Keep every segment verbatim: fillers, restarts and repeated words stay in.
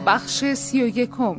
بخش سی و یکم.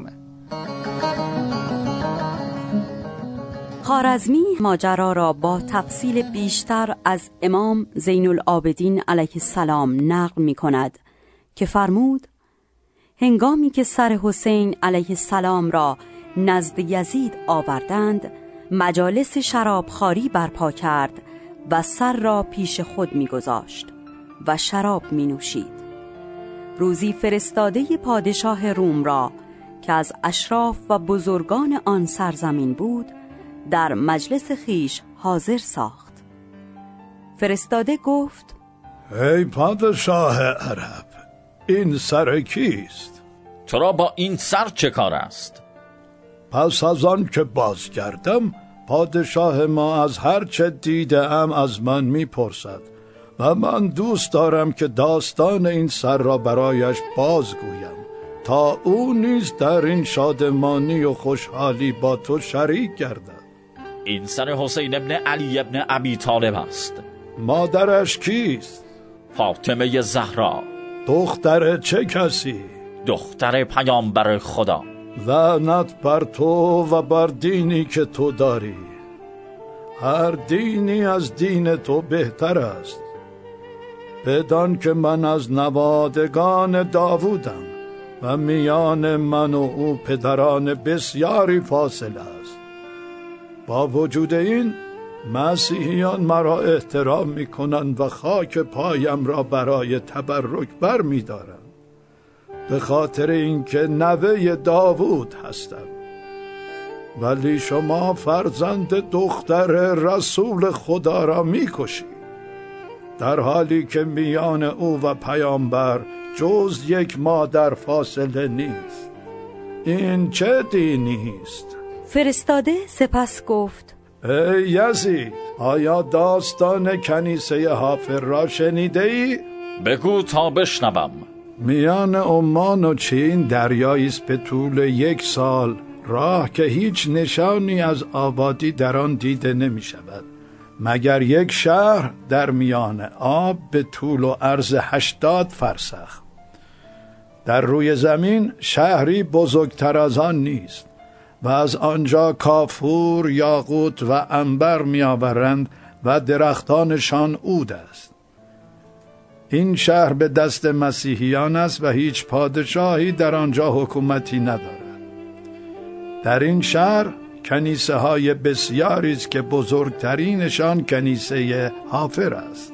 خوارزمی ماجرا را با تفصیل بیشتر از امام زین العابدین علیه السلام نقل می کند که فرمود: هنگامی که سر حسین علیه السلام را نزد یزید آوردند، مجالس شرابخواری برپا کرد و سر را پیش خود می گذاشت و شراب می نوشید. روزی فرستاده پادشاه روم را که از اشراف و بزرگان آن سرزمین بود در مجلس خیش حاضر ساخت. فرستاده گفت: ای پادشاه عرب، این سر کیست؟ تو را با این سر چه کار است؟ پس از آن که بازگردم پادشاه ما از هر چه دیدم از من میپرسد و من دوست دارم که داستان این سر را برایش بازگویم تا او نیز در این شادمانی و خوشحالی با تو شریک گردد. این سر حسین ابن علی ابن ابی طالب است. مادرش کیست؟ فاطمه زهرا. دختر چه کسی؟ دختر پیامبر خدا. لعنت بر تو و بر دینی که تو داری. هر دینی از دین تو بهتر است، بدان که من از نوادگان داوودم و میان من و او پدران بسیاری فاصله است. با وجود این مسیحیان مرا احترام می کنند و خاک پایم را برای تبرک بر می دارند، به خاطر اینکه نوه داوود هستم. ولی شما فرزند دختر رسول خدا را می کشید، در حالی که میان او و پیامبر جز یک مادر فاصله نیست. این چه دینی است؟ فرستاده سپس گفت: ای یزید، آیا داستان کنیسه حافر را شنیده ای؟ بگو تا بشنوم. میان عمان و چین دریایی است به طول یک سال راه که هیچ نشانی از آبادی در آن دیده نمی شود مگر یک شهر در میان آب به طول و عرض هشتاد فرسخ. در روی زمین شهری بزرگتر از آن نیست و از آنجا کافور، یاقوت و عنبر می آورند و درختانشان عود است. این شهر به دست مسیحیان است و هیچ پادشاهی در آنجا حکومتی ندارد. در این شهر کنیسه های بسیاری است که بزرگترینشان کنیسه حافر است.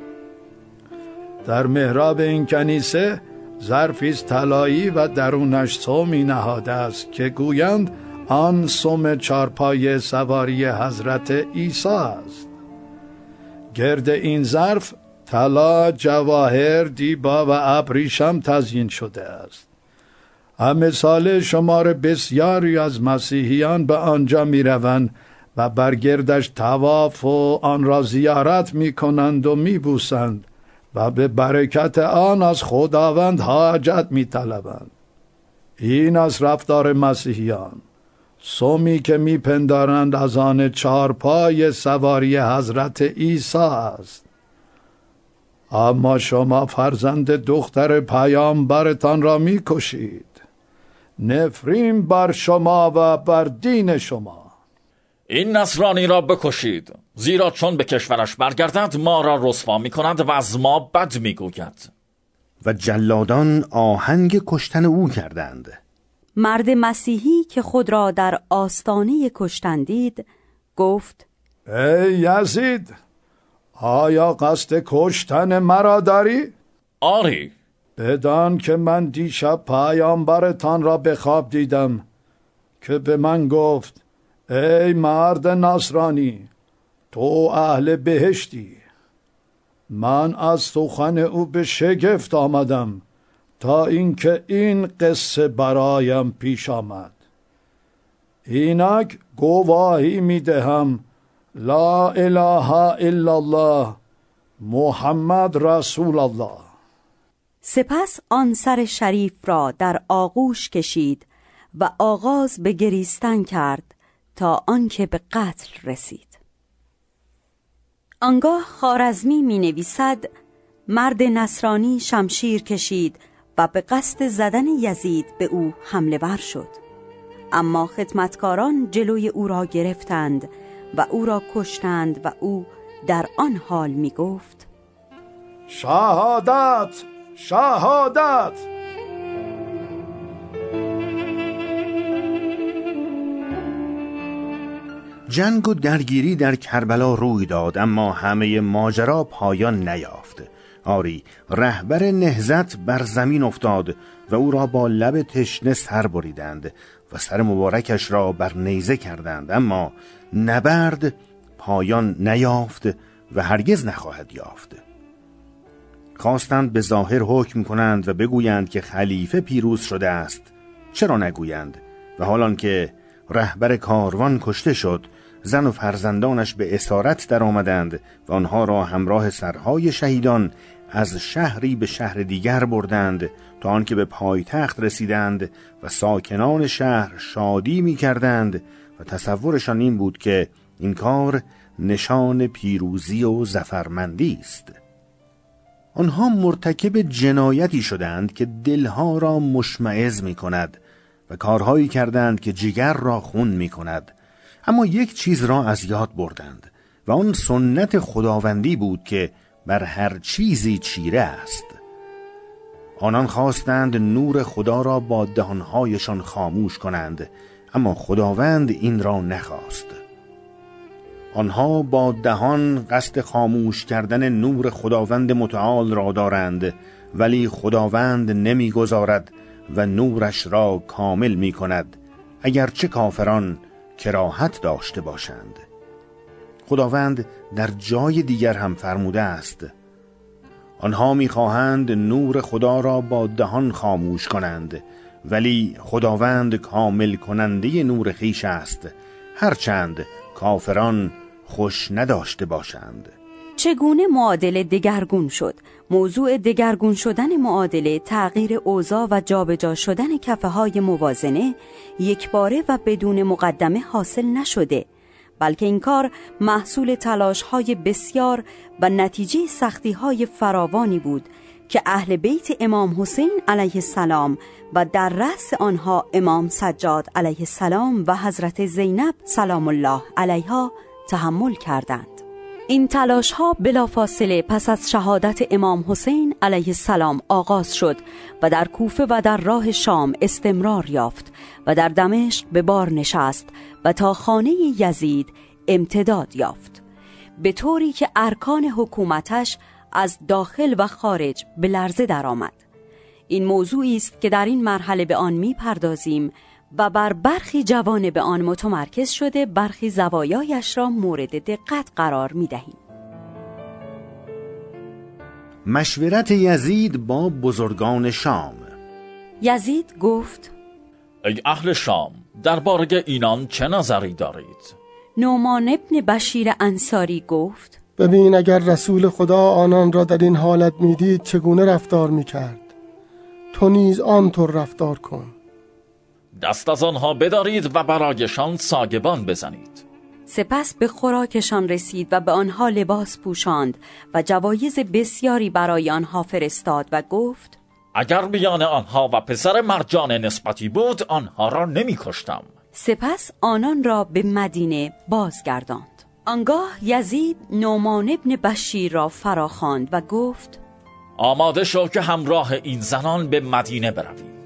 در محراب این کنیسه ظرفی است طلایی و درونش سمی نهاده است که گویند آن سم چارپای سواری حضرت عیسی است. گرد این ظرف طلا، جواهر، دیبا و ابریشم تزیین شده است. همه ساله شمار بسیاری از مسیحیان به آنجا می روند و بر گردش طواف و آن را زیارت می کنند و می بوسند و به برکت آن از خداوند حاجت می طلبند. این از رفتار مسیحیان. سمی که می پندارند از آن چارپای سواری حضرت عیسی است. اما شما فرزند دختر پیامبرتان را می کشید. نفرین بر شما و بر دین شما. این نصرانی را بکشید، زیرا چون به کشورش برگردد ما را رسوا می کند و از ما بد می گوید. و جلادان آهنگ کشتن او کردند. مرد مسیحی که خود را در آستانه کشتن دید گفت: ای یزید، آیا قصد کشتن مرا داری؟ آری. بدان که من دیشب پیامبرتان را به خواب دیدم که به من گفت: ای مرد نصرانی، تو اهل بهشتی. من از سخن او به شگفت آمدم تا اینکه این قصه برایم پیش آمد. اینک گواهی می دهم لا اله الا الله محمد رسول الله. سپس آن سر شریف را در آغوش کشید و آغاز به گریستن کرد تا آنکه به قتل رسید. آنگاه خوارزمی می نویسد: مرد نصرانی شمشیر کشید و به قصد زدن یزید به او حمله ور شد. اما خدمتکاران جلوی او را گرفتند و او را کشتند و او در آن حال می گفت: شهادت، شهادت. جنگ و درگیری در کربلا روی داد، اما همه ماجرا پایان نیافت. آری، رهبر نهضت بر زمین افتاد و او را با لب تشنه سر بریدند و سر مبارکش را بر نیزه کردند، اما نبرد پایان نیافت و هرگز نخواهد یافت. خواستند به ظاهر حکم کنند و بگویند که خلیفه پیروز شده است. چرا نگویند؟ و حالان که رهبر کاروان کشته شد، زن و فرزندانش به اسارت در آمدند و آنها را همراه سرهای شهیدان از شهری به شهر دیگر بردند تا آنکه به پایتخت رسیدند و ساکنان شهر شادی می کردند و تصورشان این بود که این کار نشان پیروزی و ظفرمندی است. آنها مرتکب جنایتی شدند که دلها را مشمئز می کند و کارهایی کردند که جگر را خون می کند، اما یک چیز را از یاد بردند و آن سنت خداوندی بود که بر هر چیزی چیره است. آنان خواستند نور خدا را با دهانهایشان خاموش کنند، اما خداوند این را نخواست. آنها با دهان قصد خاموش کردن نور خداوند متعال را دارند، ولی خداوند نمیگذارد و نورش را کامل می کند، اگرچه کافران کراهت داشته باشند. خداوند در جای دیگر هم فرموده است: آنها می‌خواهند نور خدا را با دهان خاموش کنند، ولی خداوند کامل کننده نور خویش است، هرچند کافران خوش نداشته باشند. چگونه معادله دگرگون شد؟ موضوع دگرگون شدن معادله تغییر اوضاع و جابجا شدن کفه‌های موازنه یکباره و بدون مقدمه حاصل نشده، بلکه این کار محصول تلاش‌های بسیار و نتیجه سختی‌های فراوانی بود که اهل بیت امام حسین علیه السلام و در رأس آنها امام سجاد علیه السلام و حضرت زینب سلام الله علیها تحمل کردند. این تلاش ها بلافاصله پس از شهادت امام حسین علیه السلام آغاز شد و در کوفه و در راه شام استمرار یافت و در دمشق به بار نشست و تا خانه یزید امتداد یافت، به طوری که ارکان حکومتش از داخل و خارج به لرزه درآمد. این موضوعی است که در این مرحله به آن می‌پردازیم و بر برخی جوانب آن متمرکز شده برخی زوایایش را مورد دقت قرار می‌دهیم. مشورت یزید با بزرگان شام. یزید گفت: ای اهل شام، درباره اینان چه نظری دارید؟ نعمان ابن بشیر انصاری گفت: ببین، اگر رسول خدا آنان را در این حالت میدید چگونه رفتار میکرد، تو نیز آنطور رفتار کن. دست از آنها بدارید و برایشان ساگبان بزنید. سپس به خوراکشان رسید و به آنها لباس پوشاند و جوایز بسیاری برای آنها فرستاد و گفت: اگر میان آنها و پسر مرجان نسبتی بود، آنها را نمی کشتم. سپس آنان را به مدینه بازگرداند. آنگاه یزید نعمان ابن بشیر را فراخواند و گفت: آماده شو که همراه این زنان به مدینه برویم.